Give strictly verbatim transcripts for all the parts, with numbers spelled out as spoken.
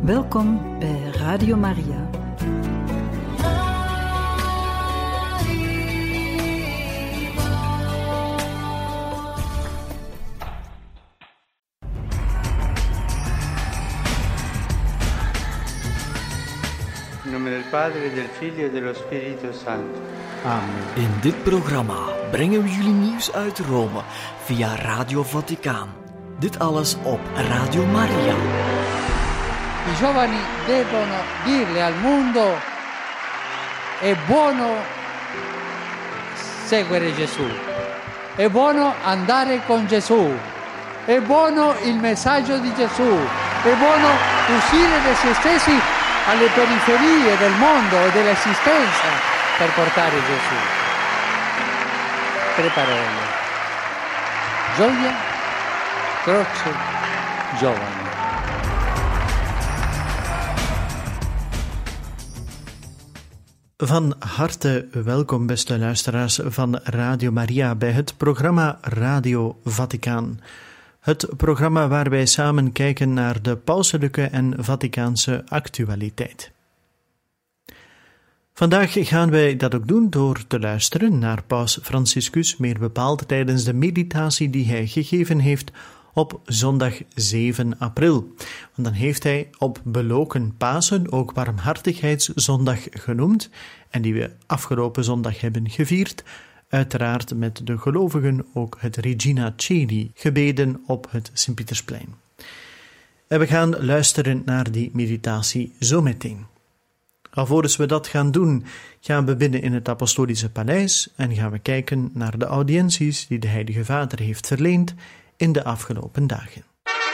Welkom bij Radio Maria. In nome del Padre, del Figlio e dello Spirito Santo. Amen. In dit programma brengen we jullie nieuws uit Rome via Radio Vaticaan. Dit alles op Radio Maria. I giovani devono dirle al mondo: è buono seguire Gesù, è buono andare con Gesù, è buono il messaggio di Gesù, è buono uscire da se stessi alle periferie del mondo e dell'esistenza per portare Gesù. Tre parole: gioia, croce, giovani. Van harte welkom, beste luisteraars van Radio Maria, bij het programma Radio Vaticaan. Het programma waar wij samen kijken naar de pauselijke en Vaticaanse actualiteit. Vandaag gaan wij dat ook doen door te luisteren naar Paus Franciscus, meer bepaald tijdens de meditatie die hij gegeven heeft op zondag zeven april. Want dan heeft hij op beloken Pasen ook Barmhartigheidszondag genoemd, en die we afgelopen zondag hebben gevierd, uiteraard met de gelovigen ook het Regina Coeli gebeden op het Sint-Pietersplein. En we gaan luisteren naar die meditatie zometeen. Alvorens we dat gaan doen, gaan we binnen in het Apostolische Paleis en gaan we kijken naar de audiënties die de Heilige Vader heeft verleend in de afgelopen dagen.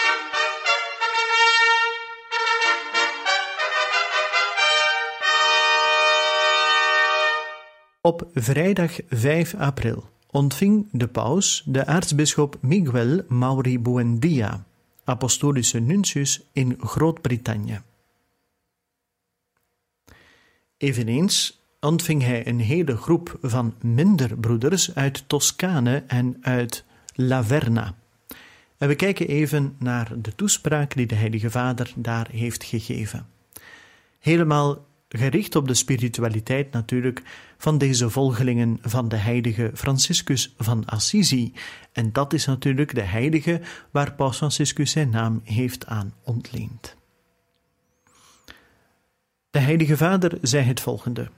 Op vrijdag vijf april ontving de paus de aartsbisschop Miguel Mauri Buendia, apostolische nuntius in Groot-Brittannië. Eveneens ontving hij een hele groep van minder broeders uit Toscane en uit Laverna. En we kijken even naar de toespraak die de Heilige Vader daar heeft gegeven. Helemaal gericht op de spiritualiteit natuurlijk van deze volgelingen van de heilige Franciscus van Assisi. En dat is natuurlijk de heilige waar Paus Franciscus zijn naam heeft aan ontleend. De Heilige Vader zei het volgende: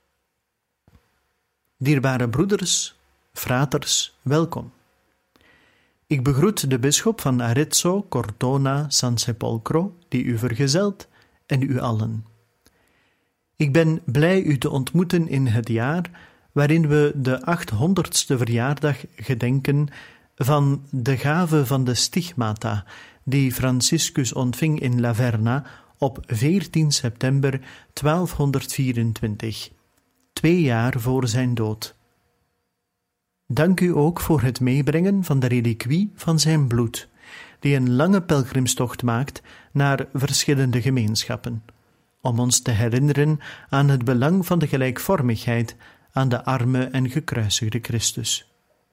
Dierbare broeders, fraters, welkom. Ik begroet de bisschop van Arezzo, Cortona, San Sepolcro, die u vergezelt, en u allen. Ik ben blij u te ontmoeten in het jaar waarin we de achthonderdste verjaardag gedenken van de gave van de stigmata die Franciscus ontving in Laverna op veertien september twaalfhonderdvierentwintig, twee jaar voor zijn dood. Dank u ook voor het meebrengen van de reliquie van zijn bloed, die een lange pelgrimstocht maakt naar verschillende gemeenschappen, om ons te herinneren aan het belang van de gelijkvormigheid aan de arme en gekruisigde Christus.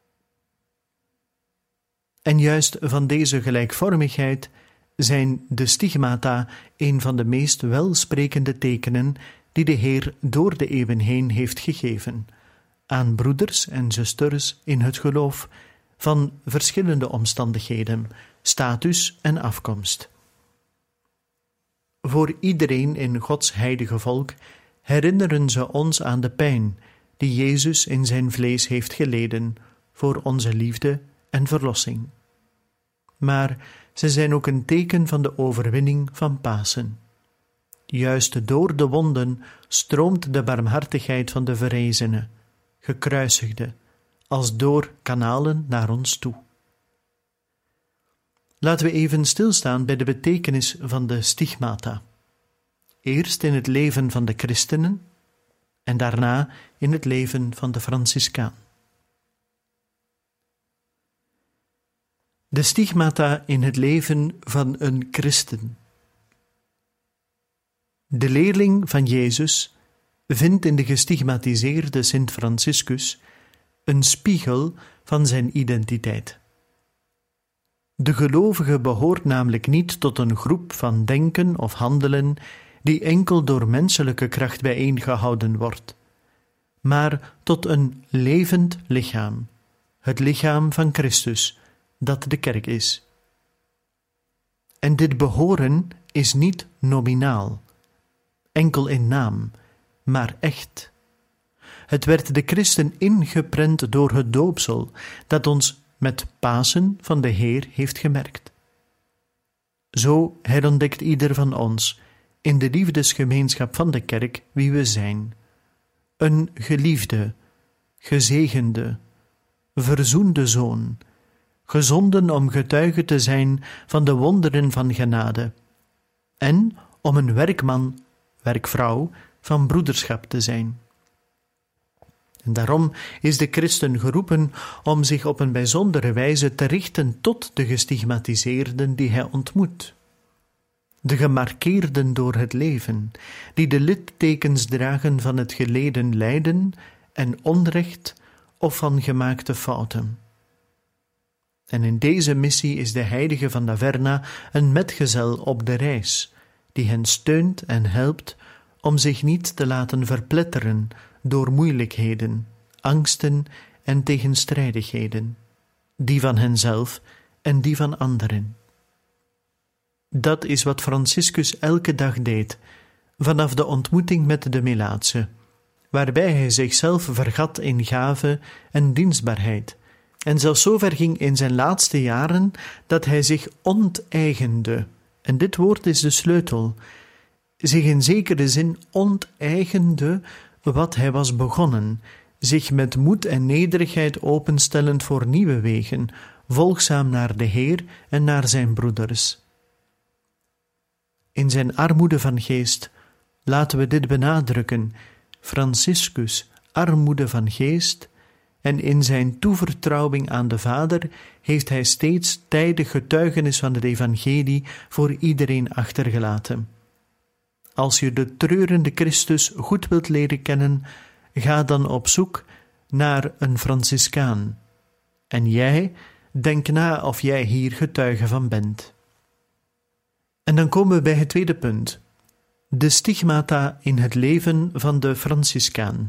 En juist van deze gelijkvormigheid zijn de stigmata een van de meest welsprekende tekenen die de Heer door de eeuwen heen heeft gegeven aan broeders en zusters in het geloof van verschillende omstandigheden, status en afkomst. Voor iedereen in Gods heilige volk herinneren ze ons aan de pijn die Jezus in zijn vlees heeft geleden voor onze liefde en verlossing. Maar ze zijn ook een teken van de overwinning van Pasen. Juist door de wonden stroomt de barmhartigheid van de verrezene, gekruisigde, als door kanalen naar ons toe. Laten we even stilstaan bij de betekenis van de stigmata. Eerst in het leven van de christenen en daarna in het leven van de Franciscaan. De stigmata in het leven van een christen. De leerling van Jezus vindt in de gestigmatiseerde Sint Franciscus een spiegel van zijn identiteit. De gelovige behoort namelijk niet tot een groep van denken of handelen die enkel door menselijke kracht bijeengehouden wordt, maar tot een levend lichaam, het lichaam van Christus, dat de kerk is. En dit behoren is niet nominaal, enkel in naam, maar echt. Het werd de christen ingeprent door het doopsel, dat ons met Pasen van de Heer heeft gemerkt. Zo herontdekt ieder van ons in de liefdesgemeenschap van de kerk wie we zijn. Een geliefde, gezegende, verzoende zoon, gezonden om getuige te zijn van de wonderen van genade en om een werkman, werkvrouw van broederschap te zijn. En daarom is de christen geroepen om zich op een bijzondere wijze te richten tot de gestigmatiseerden die hij ontmoet. De gemarkeerden door het leven, die de littekens dragen van het geleden lijden en onrecht of van gemaakte fouten. En in deze missie is de heilige van Laverna een metgezel op de reis, die hen steunt en helpt om zich niet te laten verpletteren door moeilijkheden, angsten en tegenstrijdigheden, die van henzelf en die van anderen. Dat is wat Franciscus elke dag deed, vanaf de ontmoeting met de Melaatse, waarbij hij zichzelf vergat in gave en dienstbaarheid, en zelfs zo ver ging in zijn laatste jaren dat hij zich onteigende, en dit woord is de sleutel, zich in zekere zin onteigende wat hij was begonnen, zich met moed en nederigheid openstellend voor nieuwe wegen, volgzaam naar de Heer en naar zijn broeders. In zijn armoede van geest, laten we dit benadrukken, Franciscus, armoede van geest, en in zijn toevertrouwing aan de Vader heeft hij steeds tijdig getuigenis van het evangelie voor iedereen achtergelaten. Als je de treurende Christus goed wilt leren kennen, ga dan op zoek naar een Franciscaan. En jij, denk na of jij hier getuige van bent. En dan komen we bij het tweede punt. De stigmata in het leven van de Franciscaan.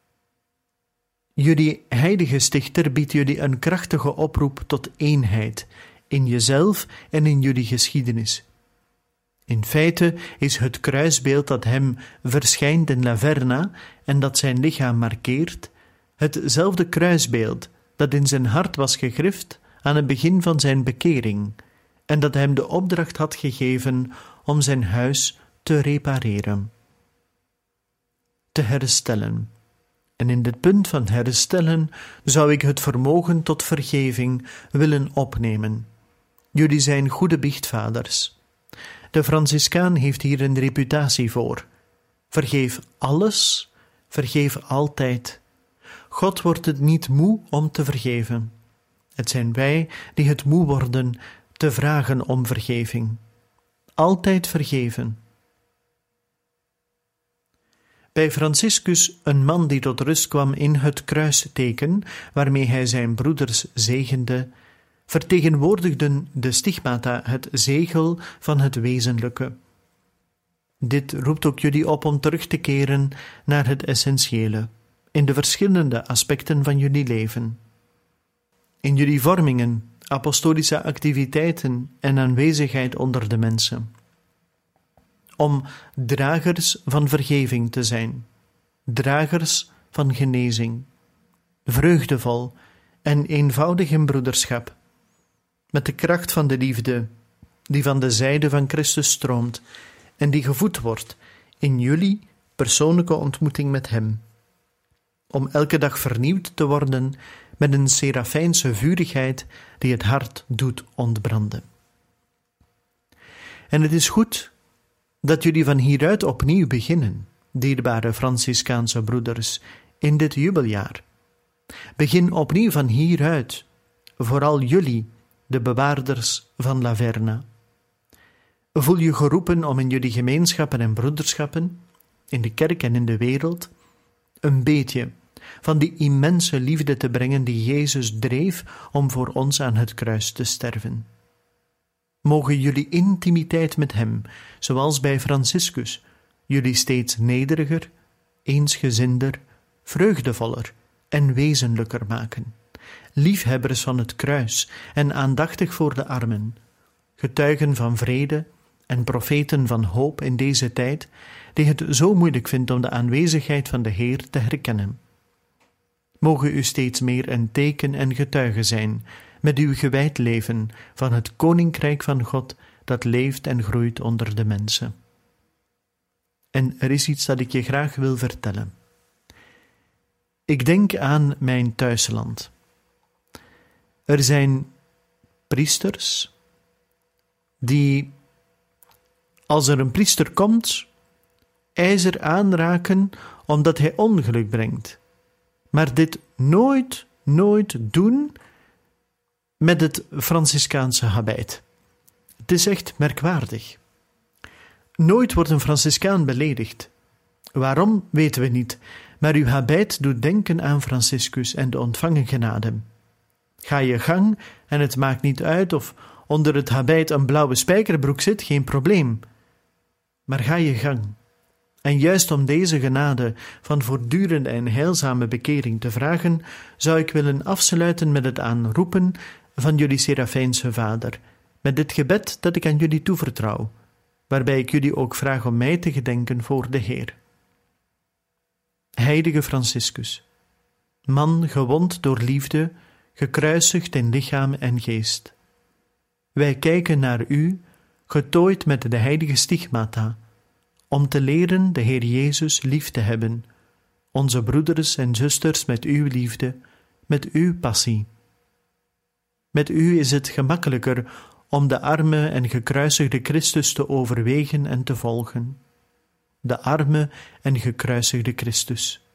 Jullie heilige stichter biedt jullie een krachtige oproep tot eenheid, in jezelf en in jullie geschiedenis. In feite is het kruisbeeld dat hem verschijnt in Laverna en dat zijn lichaam markeert, hetzelfde kruisbeeld dat in zijn hart was gegrift aan het begin van zijn bekering en dat hem de opdracht had gegeven om zijn huis te repareren, te herstellen. En in dit punt van herstellen zou ik het vermogen tot vergeving willen opnemen. Jullie zijn goede biechtvaders. De Franciscaan heeft hier een reputatie voor. Vergeef alles, vergeef altijd. God wordt het niet moe om te vergeven. Het zijn wij die het moe worden te vragen om vergeving. Altijd vergeven. Bij Franciscus, een man die tot rust kwam in het kruisteken, waarmee hij zijn broeders zegende, vertegenwoordigden de stigmata het zegel van het wezenlijke. Dit roept ook jullie op om terug te keren naar het essentiële, in de verschillende aspecten van jullie leven. In jullie vormingen, apostolische activiteiten en aanwezigheid onder de mensen. Om dragers van vergeving te zijn, dragers van genezing, vreugdevol en eenvoudig in broederschap, met de kracht van de liefde die van de zijde van Christus stroomt en die gevoed wordt in jullie persoonlijke ontmoeting met Hem, om elke dag vernieuwd te worden met een serafijnse vurigheid die het hart doet ontbranden. En het is goed dat jullie van hieruit opnieuw beginnen, dierbare Franciscaanse broeders, in dit jubeljaar. Begin opnieuw van hieruit, vooral jullie, de bewaarders van Laverna. Voel je geroepen om in jullie gemeenschappen en broederschappen, in de kerk en in de wereld, een beetje van die immense liefde te brengen die Jezus dreef om voor ons aan het kruis te sterven. Mogen jullie intimiteit met hem, zoals bij Franciscus, jullie steeds nederiger, eensgezinder, vreugdevoller en wezenlijker maken, liefhebbers van het kruis en aandachtig voor de armen, getuigen van vrede en profeten van hoop in deze tijd, die het zo moeilijk vindt om de aanwezigheid van de Heer te herkennen. Mogen u steeds meer een teken en getuige zijn met uw gewijd leven van het Koninkrijk van God dat leeft en groeit onder de mensen. En er is iets dat ik je graag wil vertellen. Ik denk aan mijn thuisland. Er zijn priesters die, als er een priester komt, ijzer aanraken omdat hij ongeluk brengt, maar dit nooit, nooit doen met het Franciscaanse habit. Het is echt merkwaardig. Nooit wordt een Franciscaan beledigd. Waarom, weten we niet, maar uw habit doet denken aan Franciscus en de ontvangen genade. Ga je gang en het maakt niet uit of onder het habit een blauwe spijkerbroek zit, geen probleem. Maar ga je gang. En juist om deze genade van voortdurende en heilzame bekering te vragen, zou ik willen afsluiten met het aanroepen van jullie Serafijnse Vader, met dit gebed dat ik aan jullie toevertrouw, waarbij ik jullie ook vraag om mij te gedenken voor de Heer. Heilige Franciscus, man gewond door liefde, gekruisigd in lichaam en geest. Wij kijken naar u, getooid met de heilige stigmata, om te leren de Heer Jezus lief te hebben, onze broeders en zusters met uw liefde, met uw passie. Met u is het gemakkelijker om de arme en gekruisigde Christus te overwegen en te volgen. De arme en gekruisigde Christus.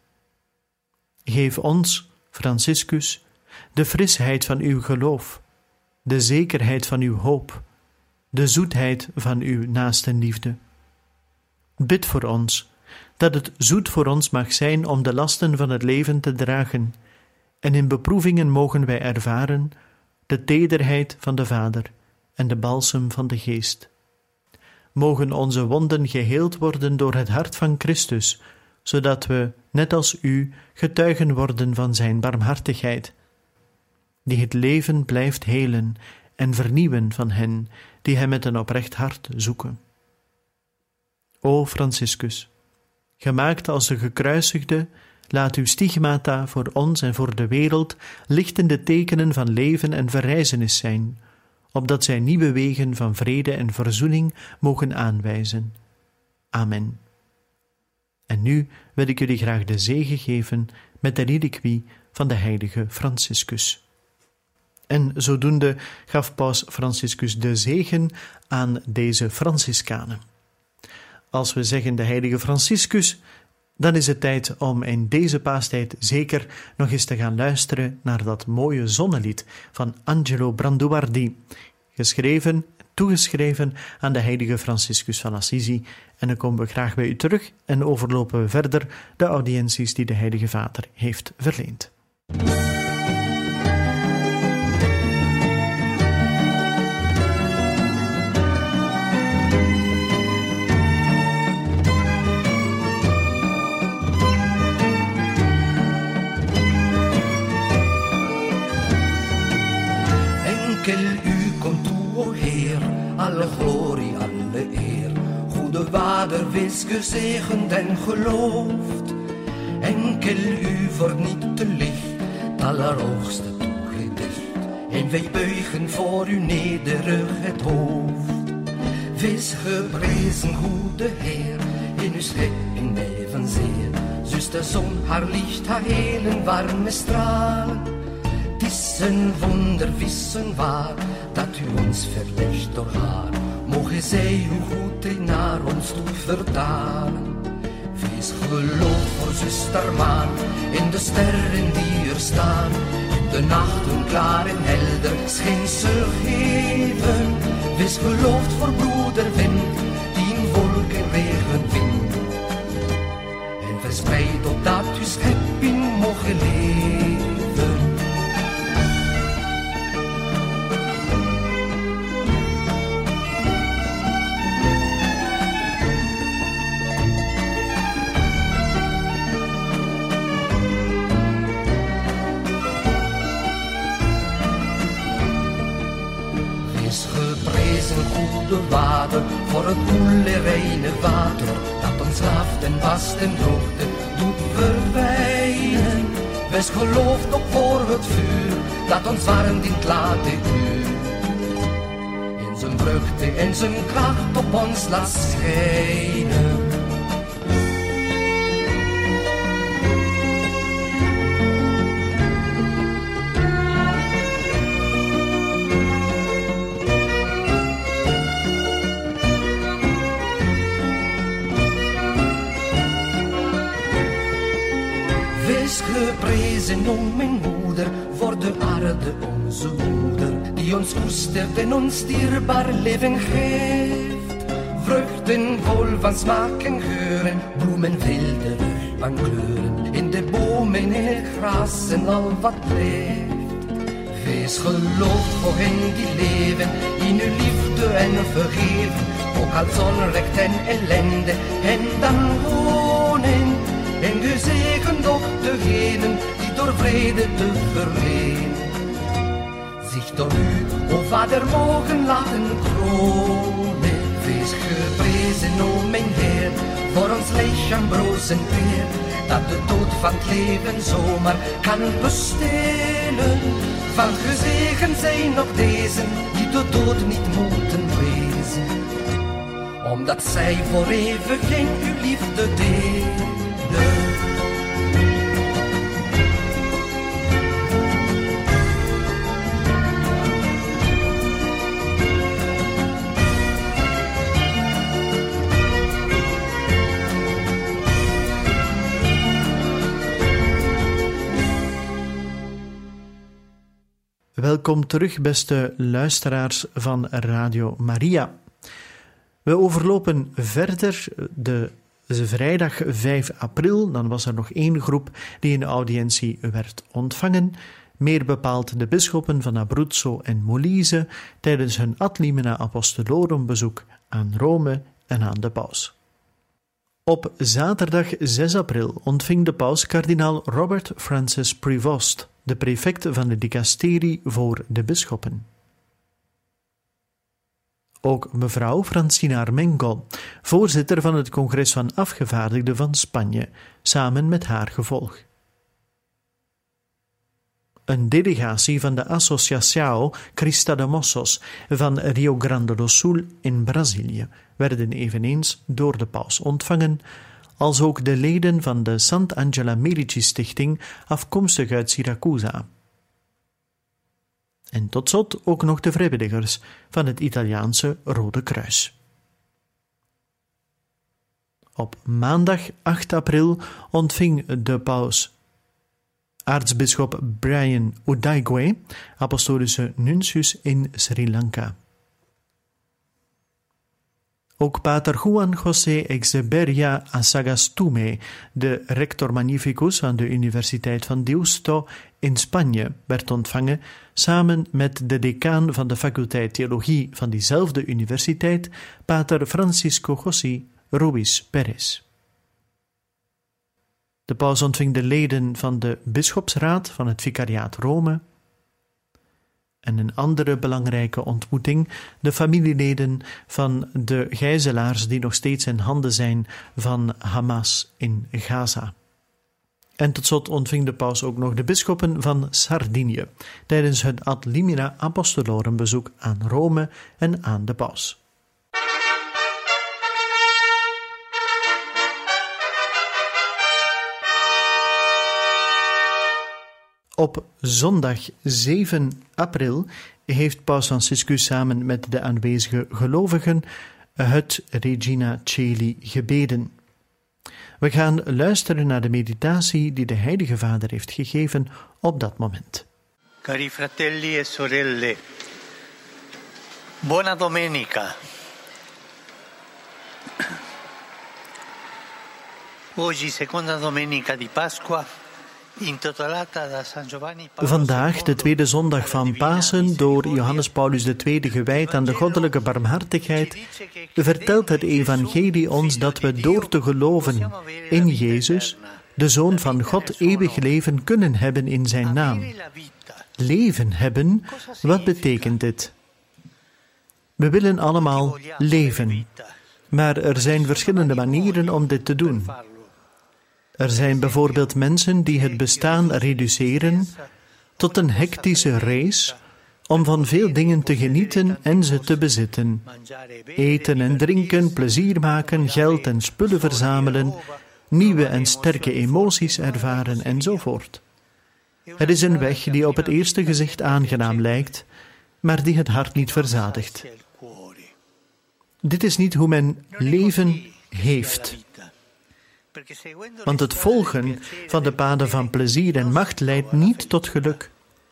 Geef ons, Franciscus, de frisheid van uw geloof, de zekerheid van uw hoop, de zoetheid van uw naastenliefde. Bid voor ons, dat het zoet voor ons mag zijn om de lasten van het leven te dragen, en in beproevingen mogen wij ervaren de tederheid van de Vader en de balsem van de Geest. Mogen onze wonden geheeld worden door het hart van Christus, zodat we, net als u, getuigen worden van zijn barmhartigheid, die het leven blijft helen en vernieuwen van hen die hem met een oprecht hart zoeken. O Franciscus, gemaakt als de gekruisigde, laat uw stigmata voor ons en voor de wereld lichtende tekenen van leven en verrijzenis zijn, opdat zij nieuwe wegen van vrede en verzoening mogen aanwijzen. Amen. En nu wil ik jullie graag de zegen geven met de reliquie van de heilige Franciscus. En zodoende gaf paus Franciscus de zegen aan deze Franciscanen. Als we zeggen de heilige Franciscus, dan is het tijd om in deze paastijd zeker nog eens te gaan luisteren naar dat mooie zonnelied van Angelo Branduardi, geschreven, toegeschreven aan de heilige Franciscus van Assisi. En dan komen we graag bij u terug en overlopen we verder de audiënties die de heilige Vader heeft verleend. Alle glorie, alle eer, goede Vader, wees gezegend en geloofd. Enkel u verniet te licht, het allerhoogste toegedicht. En wij buigen voor uw nederig het hoofd. Wees geprezen, goede Heer, in uw schepping evenzeer. Zus de zon, haar licht, haar helen warme stralen. Het is een wonder, wissen waar, dat u ons verlicht door haar. Mogen zij uw goed naar ons toe vertalen. Wees geloof voor zuster maan, in de sterren die er staan. In de nachten klaar en helder schijnt ze geven. Wees geloof voor broeder wind, die in wolken regen vindt. En verspreid opdat uw schepping mogen leven. Wees geprezen, goede vader, voor het koele reine water, dat ons laft en wast en droogte doet verdwijnen. Wees geloofd op voor het vuur, dat ons warmt in het late uur. In zijn vreugde en zijn kracht op ons laat schijnen. Wees geprezen, o mijn moeder, voor de aarde onze moeder, die ons koestert en ons dierbaar leven geeft. Vruchten vol van smaak en geuren, bloemen wilderig van kleuren, in de bomen, in het gras en al wat leeft. Wees geloofd voor hen die leven, in uw liefde en vergeven, ook als onrecht en ellende hen dan wonen. En gezegend ook degenen die door vrede te verleen zich door u, o Vader, mogen laten kronen. Wees geprezen, o mijn Heer, voor ons lichaam broos en peer, dat de dood van het leven zomaar kan bestelen. Van gezegend zijn nog deze die de dood niet moeten wezen, omdat zij voor eeuwig in uw liefde delen. Welkom terug, beste luisteraars van Radio Maria. We overlopen verder de vrijdag vijf april. Dan was er nog één groep die in de audiëntie werd ontvangen. Meer bepaald de bisschoppen van Abruzzo en Molise tijdens hun ad limina apostolorum bezoek aan Rome en aan de paus. Op zaterdag zes april ontving de paus kardinaal Robert Francis Prevost, de prefect van de dicasterie voor de bisschoppen. Ook mevrouw Francina Armengol, voorzitter van het Congres van Afgevaardigden van Spanje, samen met haar gevolg. Een delegatie van de Associação Crista de Mossos van Rio Grande do Sul in Brazilië werden eveneens door de paus ontvangen, als ook de leden van de Sant'Angela Medici Stichting afkomstig uit Siracusa. En tot slot ook nog de vrijwilligers van het Italiaanse Rode Kruis. Op maandag acht april ontving de paus aartsbisschop Brian Udaigwe, apostolische nuntius in Sri Lanka. Ook pater Juan José Exeberia Asagastume, de rector magnificus aan de Universiteit van Deusto in Spanje, werd ontvangen, samen met de decaan van de faculteit theologie van diezelfde universiteit, pater Francisco José Ruiz Perez. De paus ontving de leden van de bisschopsraad van het Vicariaat Rome. En een andere belangrijke ontmoeting, de familieleden van de gijzelaars die nog steeds in handen zijn van Hamas in Gaza. En tot slot ontving de paus ook nog de bisschoppen van Sardinië tijdens het ad limina apostolorum bezoek aan Rome en aan de paus. Op zondag zeven april heeft paus Franciscus samen met de aanwezige gelovigen het Regina Coeli gebeden. We gaan luisteren naar de meditatie die de Heilige Vader heeft gegeven op dat moment. Cari fratelli e sorelle, buona domenica. Oggi, seconda domenica di Pasqua, vandaag, de tweede zondag van Pasen, door Johannes Paulus de Tweede gewijd aan de goddelijke barmhartigheid, vertelt het evangelie ons dat we door te geloven in Jezus, de Zoon van God, eeuwig leven kunnen hebben in zijn naam. Leven hebben, wat betekent dit? We willen allemaal leven, maar er zijn verschillende manieren om dit te doen. Er zijn bijvoorbeeld mensen die het bestaan reduceren tot een hectische race om van veel dingen te genieten en ze te bezitten. Eten en drinken, plezier maken, geld en spullen verzamelen, nieuwe en sterke emoties ervaren enzovoort. Het is een weg die op het eerste gezicht aangenaam lijkt, maar die het hart niet verzadigt. Dit is niet hoe men leven heeft. Want het volgen van de paden van plezier en macht leidt niet tot geluk.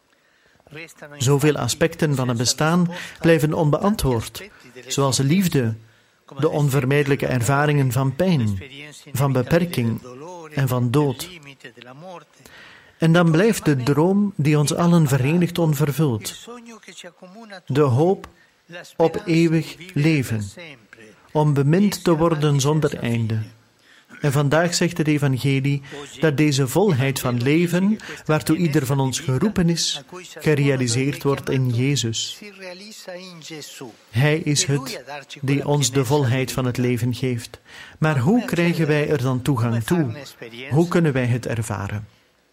Zoveel aspecten van het bestaan blijven onbeantwoord, zoals liefde, de onvermijdelijke ervaringen van pijn, van beperking en van dood. En dan blijft de droom die ons allen verenigt onvervuld. De hoop op eeuwig leven, om bemind te worden zonder einde. En vandaag zegt het evangelie dat deze volheid van leven, waartoe ieder van ons geroepen is, gerealiseerd wordt in Jezus. Hij is het die ons de volheid van het leven geeft. Maar hoe krijgen wij er dan toegang toe? Hoe kunnen wij het ervaren?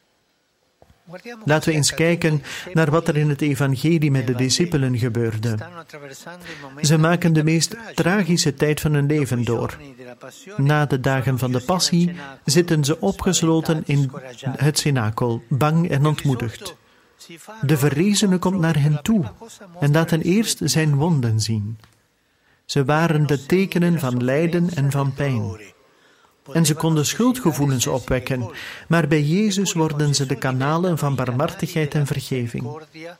Laten we eens kijken naar wat er in het evangelie met de discipelen gebeurde. Ze maken de meest tragische tijd van hun leven door. Na de dagen van de passie zitten ze opgesloten in het cenakel, bang en ontmoedigd. De verrezene komt naar hen toe en laat hen eerst zijn wonden zien. Ze waren de tekenen van lijden en van pijn. En ze konden schuldgevoelens opwekken, maar bij Jezus worden ze de kanalen van barmhartigheid en vergeving.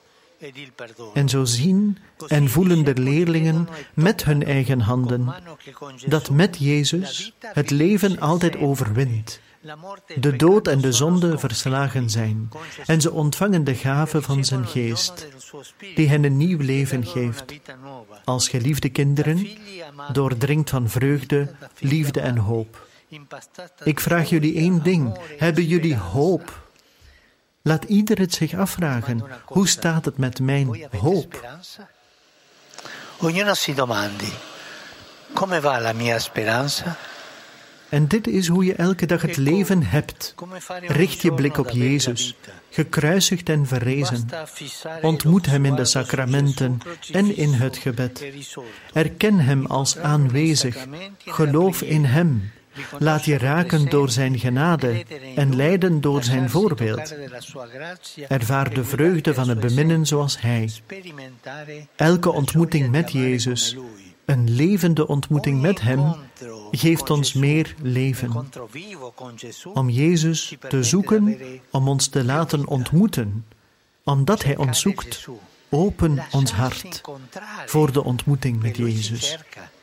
En zo zien en voelen de leerlingen met hun eigen handen dat met Jezus het leven altijd overwint, de dood en de zonde verslagen zijn, en ze ontvangen de gave van zijn geest, die hen een nieuw leven geeft. Als geliefde kinderen, doordringt van vreugde, liefde en hoop. Ik vraag jullie één ding. Hebben jullie hoop? Laat ieder het zich afvragen. Hoe staat het met mijn hoop? Ognuno si domandi. Come va la mia speranza? En dit is hoe je elke dag het leven hebt. Richt je blik op Jezus, gekruisigd en verrezen. Ontmoet Hem in de sacramenten en in het gebed. Erken Hem als aanwezig. Geloof in Hem. Laat je raken door zijn genade en leiden door zijn voorbeeld. Ervaar de vreugde van het beminnen zoals Hij. Elke ontmoeting met Jezus, een levende ontmoeting met Hem, geeft ons meer leven. Om Jezus te zoeken, om ons te laten ontmoeten, omdat Hij ons zoekt, open ons hart voor de ontmoeting met Jezus.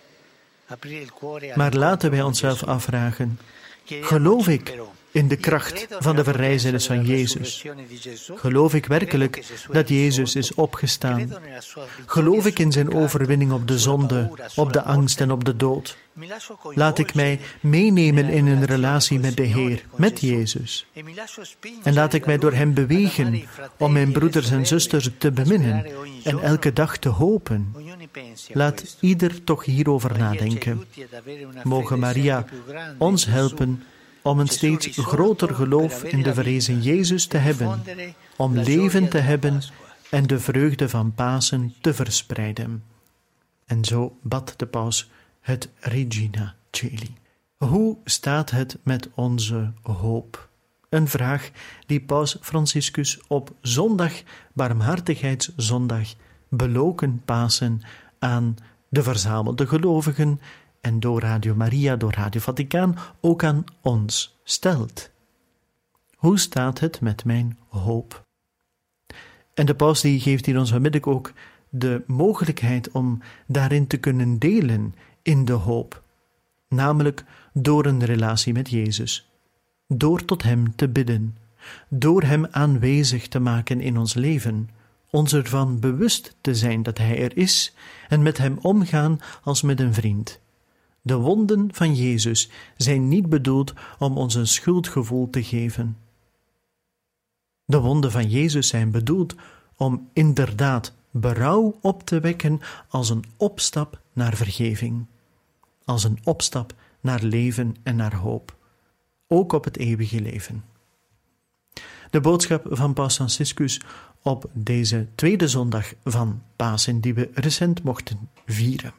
Maar laten wij onszelf afvragen, geloof ik in de kracht van de verrijzenis van Jezus? Geloof ik werkelijk dat Jezus is opgestaan? Geloof ik in zijn overwinning op de zonde, op de angst en op de dood? Laat ik mij meenemen in een relatie met de Heer, met Jezus. En laat ik mij door Hem bewegen om mijn broeders en zusters te beminnen en elke dag te hopen. Laat ieder toch hierover nadenken. Mogen Maria ons helpen om een steeds groter geloof in de verrezen Jezus te hebben, om leven te hebben en de vreugde van Pasen te verspreiden. En zo bad de paus het Regina Coeli. Hoe staat het met onze hoop? Een vraag die paus Franciscus op zondag, barmhartigheidszondag, beloken Pasen aan de verzamelde gelovigen en door Radio Maria, door Radio Vaticaan, ook aan ons stelt. Hoe staat het met mijn hoop? En de paus die geeft hier ons onmiddellijk ook de mogelijkheid om daarin te kunnen delen in de hoop, namelijk door een relatie met Jezus, door tot Hem te bidden, door Hem aanwezig te maken in ons leven, ons ervan bewust te zijn dat Hij er is en met Hem omgaan als met een vriend. De wonden van Jezus zijn niet bedoeld om ons een schuldgevoel te geven. De wonden van Jezus zijn bedoeld om inderdaad berouw op te wekken als een opstap naar vergeving, als een opstap naar leven en naar hoop, ook op het eeuwige leven. De boodschap van Paus Franciscus op deze tweede zondag van Pasen die we recent mochten vieren.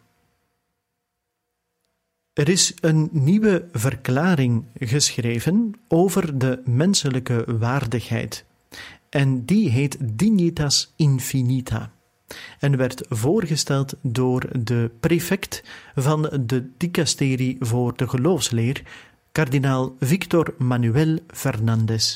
Er is een nieuwe verklaring geschreven over de menselijke waardigheid en die heet Dignitas Infinita en werd voorgesteld door de prefect van de dicasterie voor de geloofsleer, kardinaal Victor Manuel Fernandez.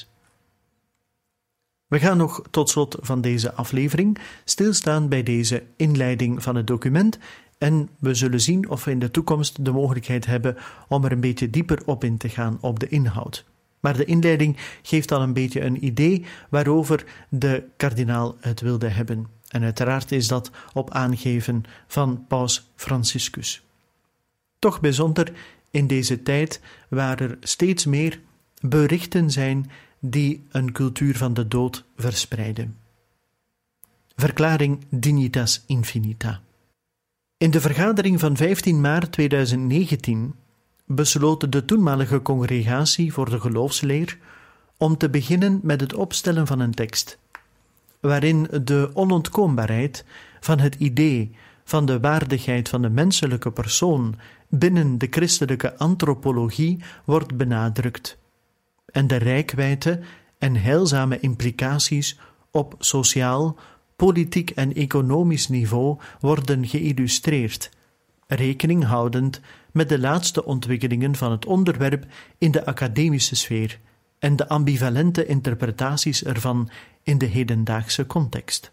We gaan nog tot slot van deze aflevering stilstaan bij deze inleiding van het document en we zullen zien of we in de toekomst de mogelijkheid hebben om er een beetje dieper op in te gaan op de inhoud. Maar de inleiding geeft al een beetje een idee waarover de kardinaal het wilde hebben. En uiteraard is dat op aangeven van Paus Franciscus. Toch bijzonder in deze tijd waar er steeds meer berichten zijn die een cultuur van de dood verspreiden. Verklaring Dignitas Infinita. In de vergadering van vijftien maart tweeduizend negentien besloot de toenmalige congregatie voor de geloofsleer om te beginnen met het opstellen van een tekst, waarin de onontkoombaarheid van het idee van de waardigheid van de menselijke persoon binnen de christelijke antropologie wordt benadrukt en de reikwijdte en heilzame implicaties op sociaal, politiek en economisch niveau worden geïllustreerd, rekening houdend met de laatste ontwikkelingen van het onderwerp in de academische sfeer en de ambivalente interpretaties ervan in de hedendaagse context.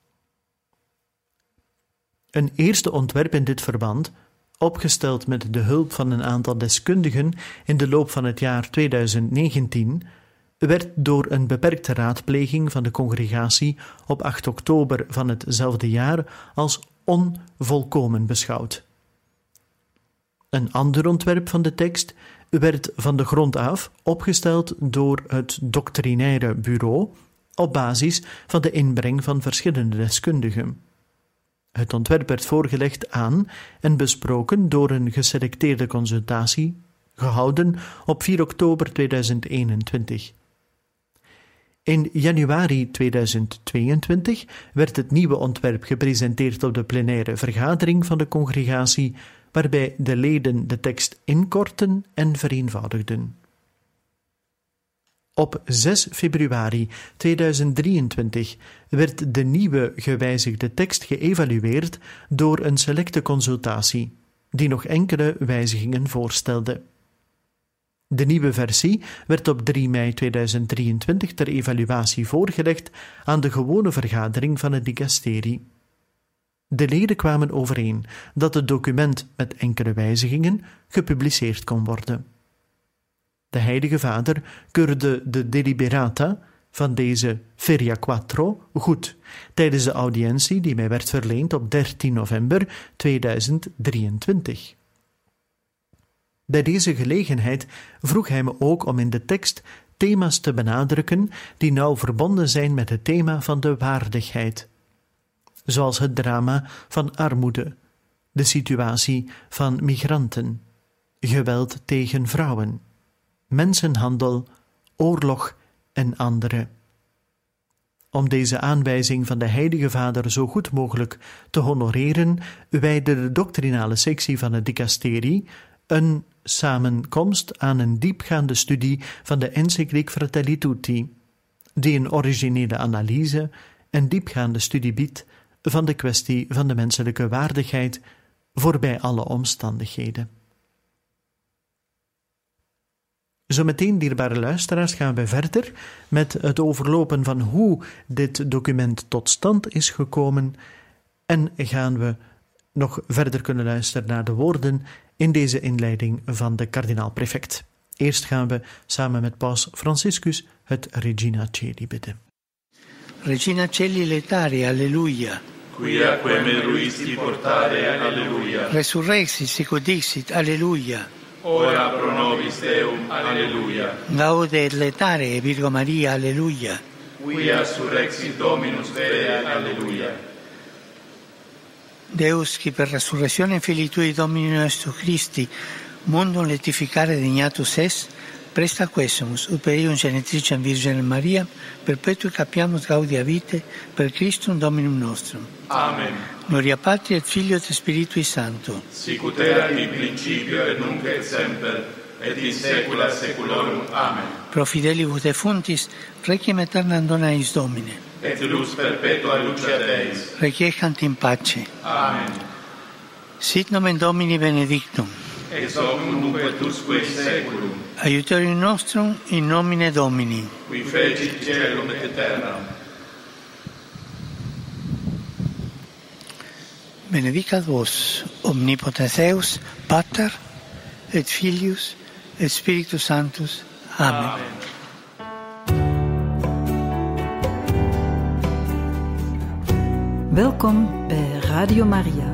Een eerste ontwerp in dit verband, opgesteld met de hulp van een aantal deskundigen in de loop van het jaar tweeduizend negentien, werd door een beperkte raadpleging van de congregatie op acht oktober van hetzelfde jaar als onvolkomen beschouwd. Een ander ontwerp van de tekst werd van de grond af opgesteld door het doctrinaire bureau op basis van de inbreng van verschillende deskundigen. Het ontwerp werd voorgelegd aan en besproken door een geselecteerde consultatie, gehouden op vier oktober tweeduizend eenentwintig. In januari tweeduizend tweeëntwintig werd het nieuwe ontwerp gepresenteerd op de plenaire vergadering van de congregatie, waarbij de leden de tekst inkorten en vereenvoudigden. Op zes februari tweeduizend drieëntwintig werd de nieuwe gewijzigde tekst geëvalueerd door een selecte consultatie, die nog enkele wijzigingen voorstelde. De nieuwe versie werd op drie mei tweeduizend drieëntwintig ter evaluatie voorgelegd aan de gewone vergadering van het dicasterie. De leden kwamen overeen dat het document met enkele wijzigingen gepubliceerd kon worden. De Heilige Vader keurde de deliberata van deze Feria Quattro goed tijdens de audiëntie die mij werd verleend op dertien november tweeduizend drieëntwintig. Bij deze gelegenheid vroeg hij me ook om in de tekst thema's te benadrukken die nauw verbonden zijn met het thema van de waardigheid, zoals het drama van armoede, de situatie van migranten, geweld tegen vrouwen, mensenhandel, oorlog en andere. Om deze aanwijzing van de Heilige Vader zo goed mogelijk te honoreren, wijdde de doctrinale sectie van het dicasterie een samenkomst aan een diepgaande studie van de encycliek Fratelli Tutti, die een originele analyse en diepgaande studie biedt van de kwestie van de menselijke waardigheid voorbij alle omstandigheden. Zometeen, dierbare luisteraars, gaan we verder met het overlopen van hoe dit document tot stand is gekomen en gaan we nog verder kunnen luisteren naar de woorden in deze inleiding van de kardinaal-prefect. Eerst gaan we samen met Paus Franciscus het Regina Coeli bidden. Regina Coeli letare, alleluia. Quia quem eruisti portare, alleluia. Resurrexit sicut dixit, alleluia. Ora pro nobis Deum, alleluia. Gaude et letare, Virgo Maria, alleluia. Quia surrexit Dominus Vere, alleluia. Deus, qui per resurrezione Filii Tui Domini nostro Christi, mundum letificare dignatus es, presta quesumus, ut per eium genetriciam Virgine Maria, perpetui capiamus gaudia vitae, per Christum Dominum nostrum. Amen. Gloria Patri et Filio et Spiritui Sancto. Sicut erat in principio et nunc et semper, et in saecula saeculorum. Amen. Pro fidelibus defuntis, requiem aeternam dona eis Domine. Et lux perpetua luceat eis. Requiescant in pace. Amen. Sit nomen Domini benedictum. Ex hoc nunc et usque in saeculum. Aiuterium nostrum in nomine Domini. Qui fecit caelum et terram. Benedicat vos, omnipotens Deus, Pater, et Filius, et Spiritus Sanctus. Amen. Amen. Welkom bij Radio Maria.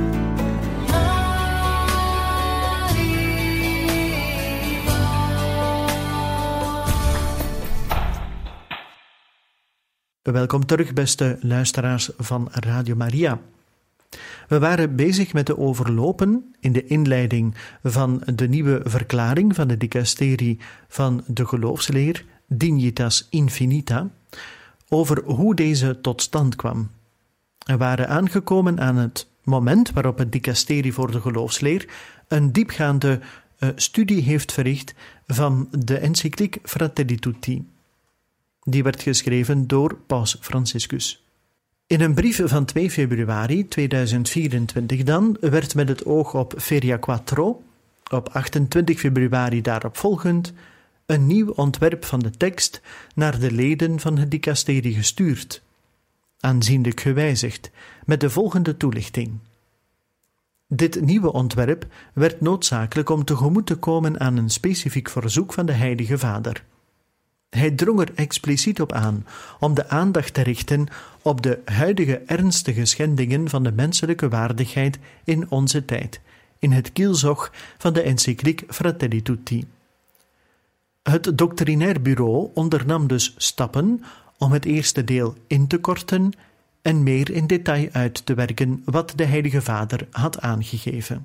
Welkom terug, beste luisteraars van Radio Maria. We waren bezig met de overlopen in de inleiding van de nieuwe verklaring van de dicasterie van de geloofsleer, Dignitas Infinita, over hoe deze tot stand kwam. We waren aangekomen aan het moment waarop het dicasterie voor de geloofsleer een diepgaande uh, studie heeft verricht van de encycliek Fratelli Tutti. Die werd geschreven door Paus Franciscus. In een brief van twee februari tweeduizend vierentwintig dan werd met het oog op Feria Quattro, op achtentwintig februari daarop volgend, een nieuw ontwerp van de tekst naar de leden van het dicasterie gestuurd, aanzienlijk gewijzigd, met de volgende toelichting. Dit nieuwe ontwerp werd noodzakelijk om tegemoet te komen aan een specifiek verzoek van de Heilige Vader. Hij drong er expliciet op aan om de aandacht te richten op de huidige ernstige schendingen van de menselijke waardigheid in onze tijd, in het kielzog van de encycliek Fratelli Tutti. Het doctrinair bureau ondernam dus stappen om het eerste deel in te korten en meer in detail uit te werken wat de Heilige Vader had aangegeven.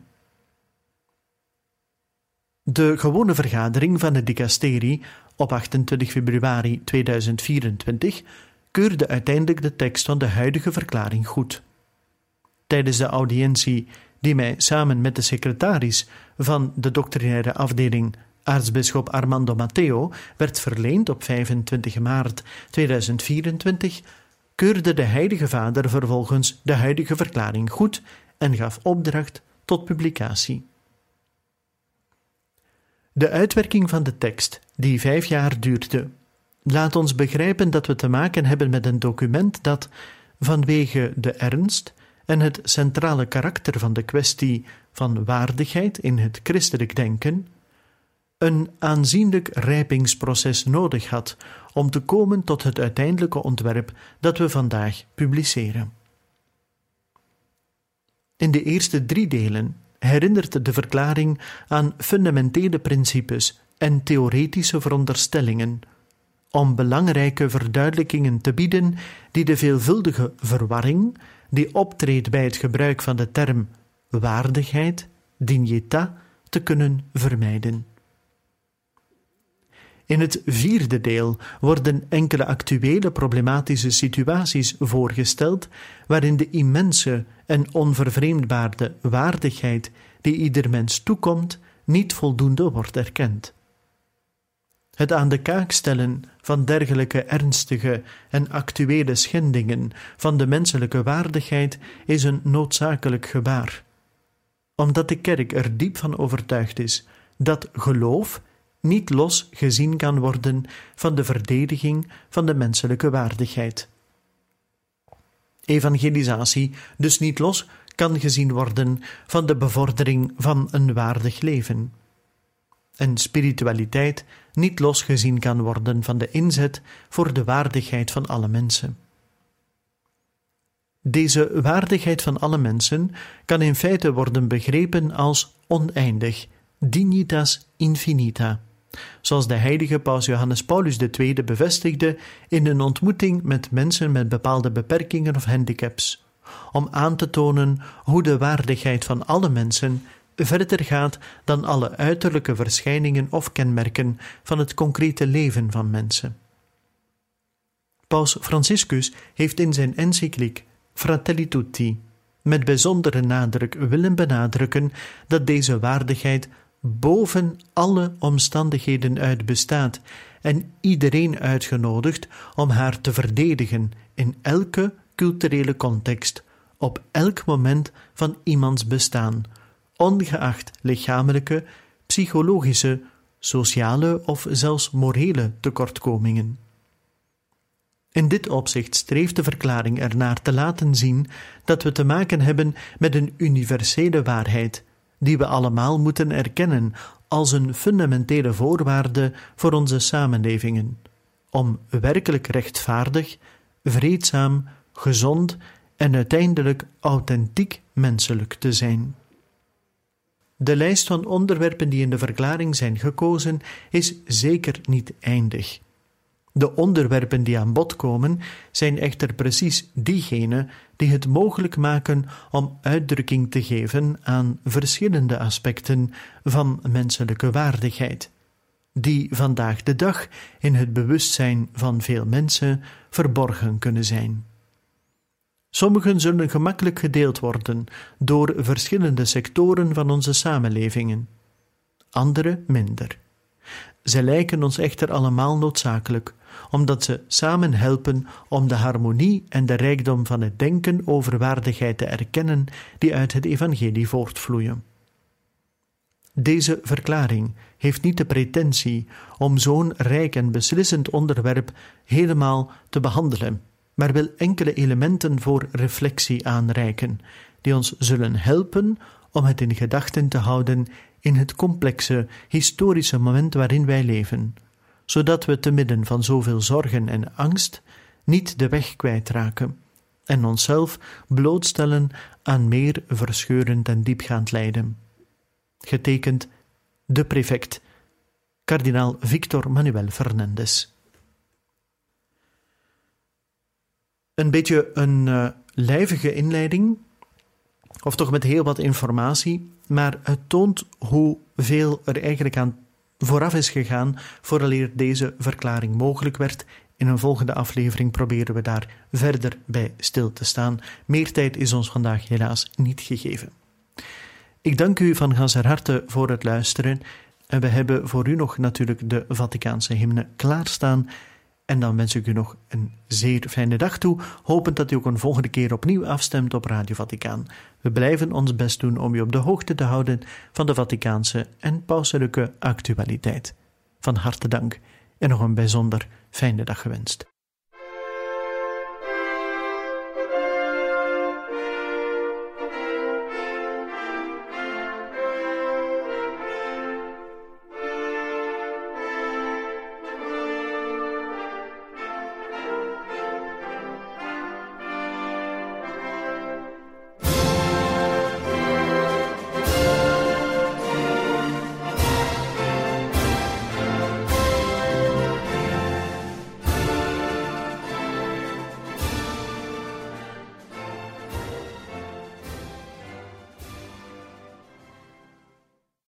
De gewone vergadering van de dicasterie op achtentwintig februari tweeduizend vierentwintig keurde uiteindelijk de tekst van de huidige verklaring goed. Tijdens de audiëntie die mij samen met de secretaris van de doctrinaire afdeling, aartsbisschop Armando Matteo, werd verleend op vijfentwintig maart tweeduizend vierentwintig, keurde de Heilige Vader vervolgens de huidige verklaring goed en gaf opdracht tot publicatie. De uitwerking van de tekst, die vijf jaar duurde, laat ons begrijpen dat we te maken hebben met een document dat, vanwege de ernst en het centrale karakter van de kwestie van waardigheid in het christelijk denken, een aanzienlijk rijpingsproces nodig had om te komen tot het uiteindelijke ontwerp dat we vandaag publiceren. In de eerste drie delen herinnert de verklaring aan fundamentele principes en theoretische veronderstellingen, om belangrijke verduidelijkingen te bieden die de veelvuldige verwarring die optreedt bij het gebruik van de term waardigheid, dignità, te kunnen vermijden. In het vierde deel worden enkele actuele problematische situaties voorgesteld waarin de immense en onvervreemdbare waardigheid die ieder mens toekomt niet voldoende wordt erkend. Het aan de kaak stellen van dergelijke ernstige en actuele schendingen van de menselijke waardigheid is een noodzakelijk gebaar, omdat de kerk er diep van overtuigd is dat geloof niet los gezien kan worden van de verdediging van de menselijke waardigheid. Evangelisatie dus niet los kan gezien worden van de bevordering van een waardig leven. En spiritualiteit niet los gezien kan worden van de inzet voor de waardigheid van alle mensen. Deze waardigheid van alle mensen kan in feite worden begrepen als oneindig, dignitas infinita, zoals de heilige paus Johannes Paulus de Tweede bevestigde in een ontmoeting met mensen met bepaalde beperkingen of handicaps, om aan te tonen hoe de waardigheid van alle mensen verder gaat dan alle uiterlijke verschijningen of kenmerken van het concrete leven van mensen. Paus Franciscus heeft in zijn encycliek Fratelli Tutti met bijzondere nadruk willen benadrukken dat deze waardigheid boven alle omstandigheden uit bestaat en iedereen uitgenodigd om haar te verdedigen in elke culturele context, op elk moment van iemands bestaan, ongeacht lichamelijke, psychologische, sociale of zelfs morele tekortkomingen. In dit opzicht streeft de verklaring ernaar te laten zien dat we te maken hebben met een universele waarheid, die we allemaal moeten erkennen als een fundamentele voorwaarde voor onze samenlevingen, om werkelijk rechtvaardig, vreedzaam, gezond en uiteindelijk authentiek menselijk te zijn. De lijst van onderwerpen die in de verklaring zijn gekozen is zeker niet eindig. De onderwerpen die aan bod komen zijn echter precies diegene die het mogelijk maken om uitdrukking te geven aan verschillende aspecten van menselijke waardigheid, die vandaag de dag in het bewustzijn van veel mensen verborgen kunnen zijn. Sommigen zullen gemakkelijk gedeeld worden door verschillende sectoren van onze samenlevingen, andere minder. Ze lijken ons echter allemaal noodzakelijk, omdat ze samen helpen om de harmonie en de rijkdom van het denken over waardigheid te erkennen die uit het evangelie voortvloeien. Deze verklaring heeft niet de pretentie om zo'n rijk en beslissend onderwerp helemaal te behandelen, maar wil enkele elementen voor reflectie aanreiken, die ons zullen helpen om het in gedachten te houden in het complexe, historische moment waarin wij leven, zodat we te midden van zoveel zorgen en angst niet de weg kwijtraken en onszelf blootstellen aan meer verscheurend en diepgaand lijden. Getekend de prefect, kardinaal Victor Manuel Fernandez. Een beetje een uh, lijvige inleiding, of toch met heel wat informatie, maar het toont hoeveel er eigenlijk aan vooraf is gegaan vooraleer deze verklaring mogelijk werd. In een volgende aflevering proberen we daar verder bij stil te staan. Meer tijd is ons vandaag helaas niet gegeven. Ik dank u van ganser harte voor het luisteren en we hebben voor u nog natuurlijk de Vaticaanse hymne klaarstaan. En dan wens ik u nog een zeer fijne dag toe, hopend dat u ook een volgende keer opnieuw afstemt op Radio Vaticaan. We blijven ons best doen om u op de hoogte te houden van de Vaticaanse en pauselijke actualiteit. Van harte dank en nog een bijzonder fijne dag gewenst.